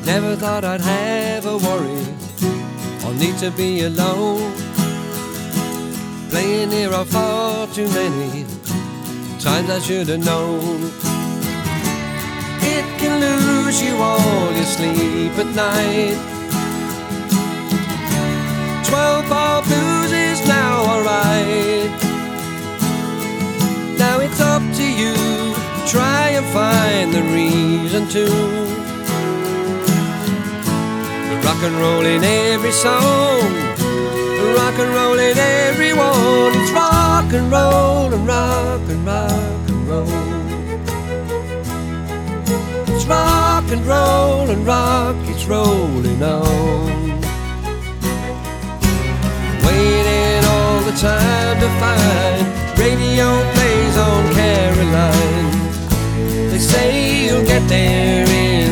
Never thought I'd have a worry or need to be alone. Playing here are far too many times I should have known. It can lose you all your sleep at night. 12-bar blues is now alright. Now it's up to you, try and find the reason to rock and roll in every song, rock and roll in every one. It's rock and roll and rock and rock and roll. It's rock and roll and rock, it's rolling on. Waiting all the time to find radio plays on Caroline. They say you'll get there